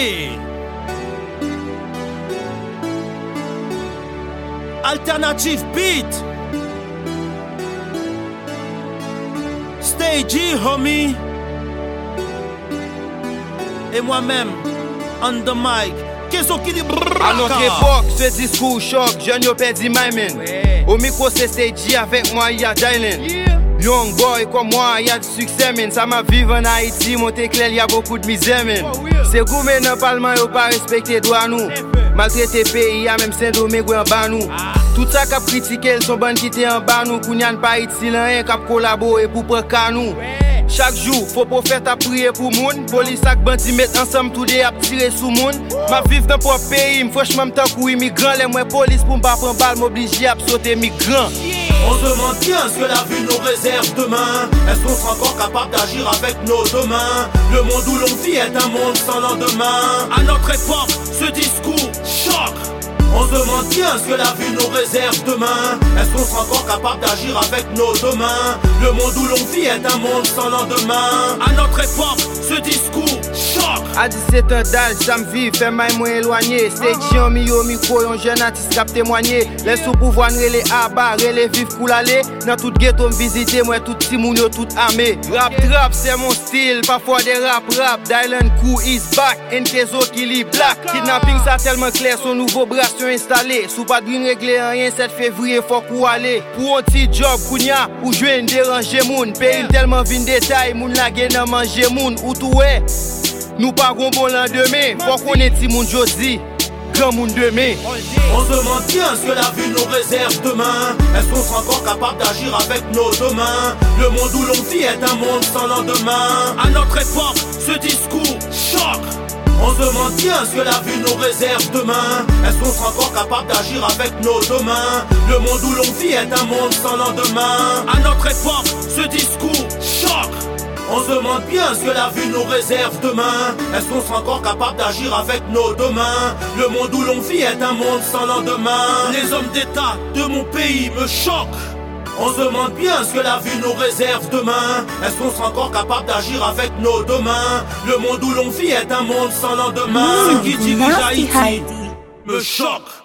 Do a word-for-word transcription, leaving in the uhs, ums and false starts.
Hey! Alternative beat. Stagey, homie. Et moi-même, on the mic. Qu'est-ce qui dit à notre époque, ce discours choc, jeune yo perdu my man. Au micro c'est Stagey, avec moi y'a Dylan. Young boy comme moi, y'a du succès, man. Ça m'a vivre en Haïti, monter clair, y'a beaucoup de misère, man. C'est gourmet dans le parlement, y'a pas respecté droit nous. Maltraité pays, y'a même syndrome en bas nous. Tout ça qu'a critiqué, sont bonnes qui étaient en bas nous. Kounyan pas Haïti, rien qu'a collaboré pour prendre nous. Chaque jour, faut prophète à prier pour moun. Police ak bandi mettre ensemble tout des à tirer sous moun. Ma vivre dans propre pays, franchement m'tan kou immigrant. Les moins police pour m'pas prendre balle, m'oblige à sauter migrant. On se demande bien ce que la vie nous réserve demain. Est-ce qu'on sera encore capable d'agir avec nos deux mains? Le monde où l'on vit est un monde sans lendemain. À notre époque, ce discours choque. On se demande bien ce que la vie nous réserve demain. Est-ce qu'on sera encore capable d'agir avec nos deux mains? Le monde où l'on vit est un monde sans lendemain. À notre époque, ce discours choque. À dix-sept ans d'âge, ça me vit, fait maille moins éloigné. Stagey en mi au micro, un jeune artiste cap témoigner. Les sous-pouvoirs les abats, les vivre pour l'aller. Dans tout ghetto me visiter, moi tout petit moun yo tout armé. Rap trap, c'est mon style, parfois des rap rap. Dylan Crew is back, Nkezo qui lit black. Kidnapping ça tellement clair, son nouveau bracelet installé. Sous pas de régler rien, sept février faut qu'on aller. Pour un petit job, kounya, ou jouen déranger moun. Pays tellement vin détail, moun la gen nan manger moun. Ou tout est, nous pas gon bon lendemain. Faut qu'on est ti moun jodi, grand moun demain. On se demande bien ce que la vie nous réserve demain. Est-ce qu'on sera encore capable d'agir avec nos deux mains? Le monde où l'on vit est un monde sans lendemain. À notre époque, ce discours choque. On se demande bien ce que la vie nous réserve demain. Est-ce qu'on sera encore capable d'agir avec nos deux mains? Le monde où l'on vit est un monde sans lendemain. À notre époque, ce discours choque. On se demande bien ce que la vie nous réserve demain. Est-ce qu'on sera encore capable d'agir avec nos deux mains? Le monde où l'on vit est un monde sans lendemain. Les hommes d'État de mon pays me choquent. On se demande bien ce que la vie nous réserve demain. Est-ce qu'on sera encore capable d'agir avec nos deux mains? Le monde où l'on vit est un monde sans lendemain. Ce qui dirige Haïti me choque.